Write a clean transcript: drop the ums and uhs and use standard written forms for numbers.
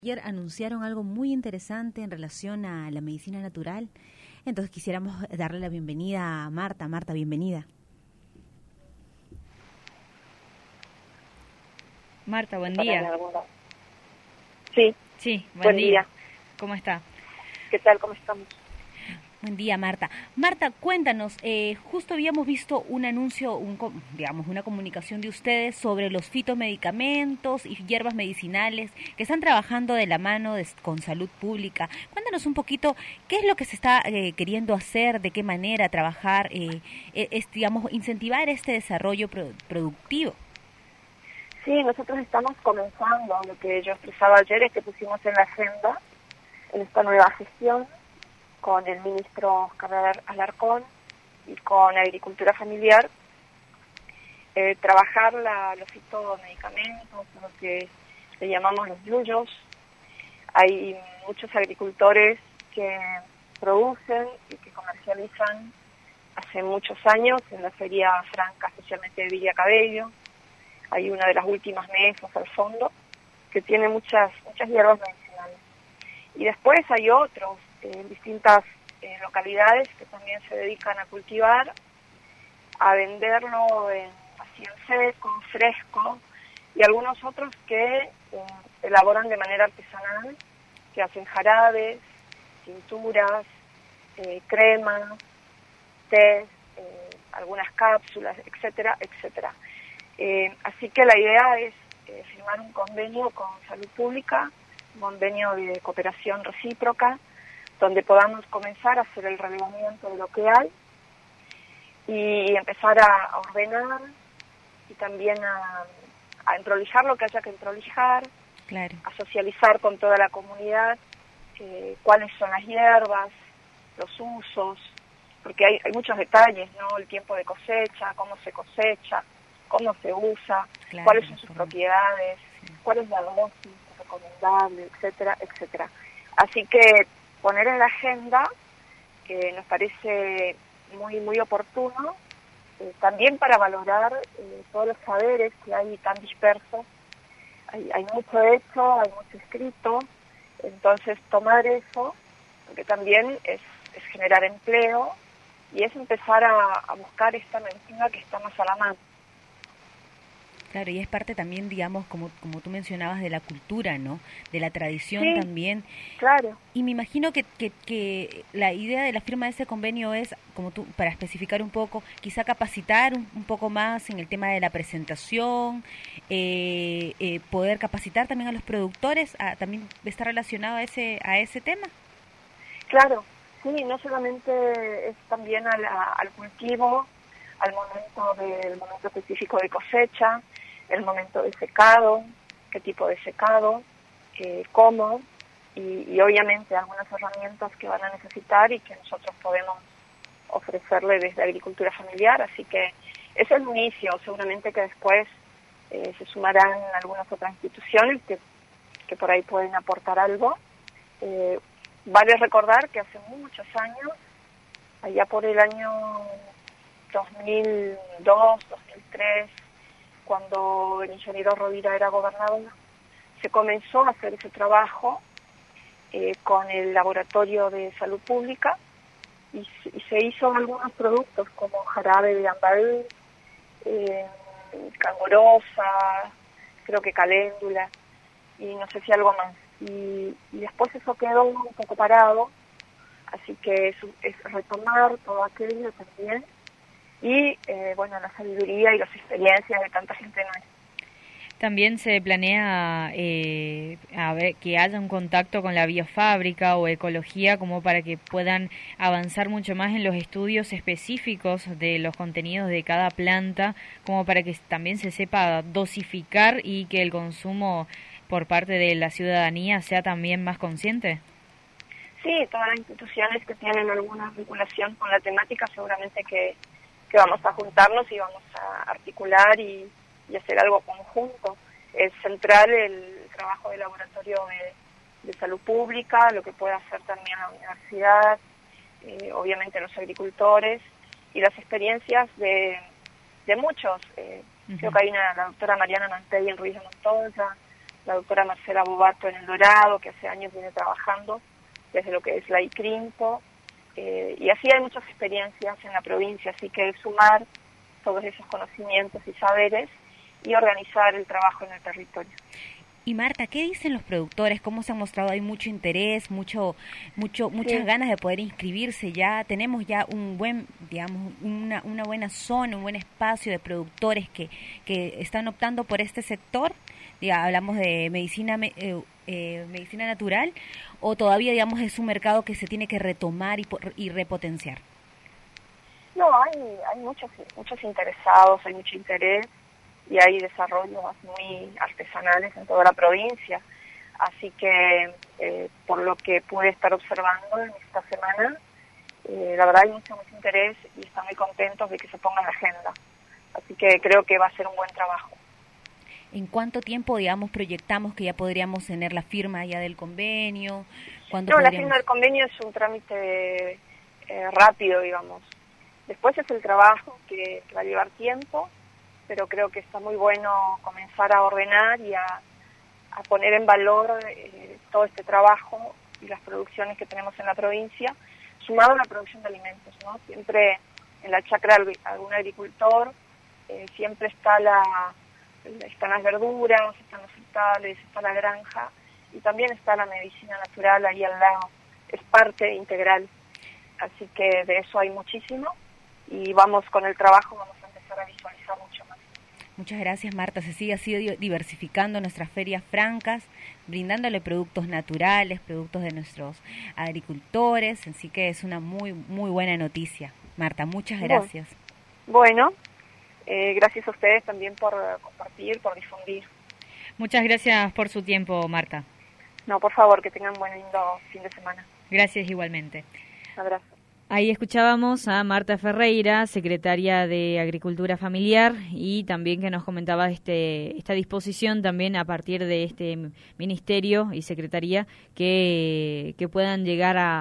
Ayer anunciaron algo muy interesante en relación a la medicina natural, entonces quisiéramos darle la bienvenida a Marta. Marta, bienvenida. Marta, buen día. Sí. Sí, buen día. ¿Cómo está? ¿Qué tal? ¿Cómo estamos? Buen día, Marta. Marta, cuéntanos, justo habíamos visto un anuncio, una comunicación de ustedes sobre los fitomedicamentos y hierbas medicinales que están trabajando de la mano con salud pública. Cuéntanos un poquito qué es lo que se está queriendo hacer, de qué manera trabajar, incentivar este desarrollo productivo. Sí, nosotros estamos comenzando. Lo que yo expresaba ayer es que pusimos en la agenda, en esta nueva gestión, con el ministro Oscar Alarcón y con Agricultura Familiar, trabajar los fitomedicamentos, lo que le llamamos los yuyos. Hay muchos agricultores que producen y que comercializan hace muchos años en la Feria Franca, especialmente de Villa Cabello. Hay una de las últimas mesas al fondo que tiene muchas hierbas medicinales. Y después hay otros en distintas localidades que también se dedican a cultivar, a venderlo así en seco, fresco, y algunos otros que elaboran de manera artesanal, que hacen jarabes, tinturas, cremas, tés, algunas cápsulas, etcétera, etcétera. Así que la idea es firmar un convenio con Salud Pública, un convenio de cooperación recíproca, donde podamos comenzar a hacer el relevamiento de lo que hay y empezar a ordenar y también a entrolijar lo que haya que entrolijar, claro, a socializar con toda la comunidad cuáles son las hierbas, los usos, porque hay muchos detalles, ¿no? El tiempo de cosecha, cómo se cosecha, cómo se usa, claro, cuáles son sus propiedades, sí, cuál es la dosis recomendable, etcétera, etcétera. Así que poner en la agenda, que nos parece muy oportuno, también para valorar todos los saberes que hay tan dispersos. Hay mucho hecho, hay mucho escrito, entonces tomar eso, porque también es generar empleo y es empezar a buscar esta medicina que está más a la mano. Claro, y es parte también, digamos, como tú mencionabas, de la cultura, ¿no? De la tradición, sí, también. Claro. Y me imagino que la idea de la firma de ese convenio es, como tú, para especificar un poco, quizá capacitar un poco más en el tema de la presentación, poder capacitar también a los productores, también está relacionado a ese tema. Claro, sí, no solamente es también al cultivo, al momento específico de cosecha, el momento de secado, qué tipo de secado, cómo, y obviamente algunas herramientas que van a necesitar y que nosotros podemos ofrecerle desde Agricultura Familiar. Así que ese es el inicio, seguramente que después se sumarán algunas otras instituciones que por ahí pueden aportar algo. Vale recordar que hace muchos años, allá por el año 2002, 2003, cuando el ingeniero Rovira era gobernador, se comenzó a hacer ese trabajo con el Laboratorio de Salud Pública y se hizo algunos productos como jarabe de ambarú, cangorosa, creo que caléndula y no sé si algo más. Y después eso quedó un poco parado, así que es retomar todo aquello también. Y, la sabiduría y las experiencias de tanta gente nuestra. También se planea que haya un contacto con la biofábrica o ecología como para que puedan avanzar mucho más en los estudios específicos de los contenidos de cada planta, como para que también se sepa dosificar y que el consumo por parte de la ciudadanía sea también más consciente. Sí, todas las instituciones que tienen alguna vinculación con la temática seguramente que vamos a juntarnos y vamos a articular y hacer algo conjunto. Es central el trabajo del laboratorio de salud pública, lo que puede hacer también la universidad, obviamente los agricultores y las experiencias de muchos. Creo que hay la doctora Mariana Mantell en Ruiz de Montoya, la doctora Marcela Bobato en El Dorado, que hace años viene trabajando desde lo que es la ICRIMPO, y así hay muchas experiencias en la provincia, así que sumar todos esos conocimientos y saberes y organizar el trabajo en el territorio. Y Marta, ¿qué dicen los productores? ¿Cómo se ha mostrado? Hay mucho interés, muchas ganas de poder inscribirse ya. Tenemos ya un buen, digamos, una buena zona, un buen espacio de productores que están optando por este sector. Ya, hablamos de medicina natural, o todavía, digamos, es un mercado que se tiene que retomar y repotenciar. No, hay muchos interesados, hay mucho interés, y hay desarrollos muy artesanales en toda la provincia. Así que, por lo que pude estar observando en esta semana, la verdad hay mucho interés y están muy contentos de que se ponga en la agenda. Así que creo que va a ser un buen trabajo. ¿En cuánto tiempo, digamos, proyectamos que ya podríamos tener la firma ya del convenio? La firma del convenio es un trámite rápido, digamos. Después es el trabajo que va a llevar tiempo, pero creo que está muy bueno comenzar a ordenar y a poner en valor todo este trabajo y las producciones que tenemos en la provincia, sumado a la producción de alimentos, ¿no? Siempre en la chacra de algún agricultor, siempre están las verduras, están los frutales, está la granja, y también está la medicina natural ahí al lado. Es parte integral. Así que de eso hay muchísimo, y vamos con el trabajo, vamos a empezar a visualizar mucho más. Muchas gracias, Marta. Se sigue así diversificando nuestras ferias francas, brindándole productos naturales, productos de nuestros agricultores, así que es una muy buena noticia. Marta, muchas gracias. Bueno, gracias a ustedes también por compartir, por difundir. Muchas gracias por su tiempo, Marta. No, por favor, que tengan buen lindo fin de semana. Gracias igualmente. Un abrazo. Ahí escuchábamos a Marta Ferreira, secretaria de Agricultura Familiar, y también que nos comentaba esta disposición también a partir de este ministerio y secretaría que puedan llegar a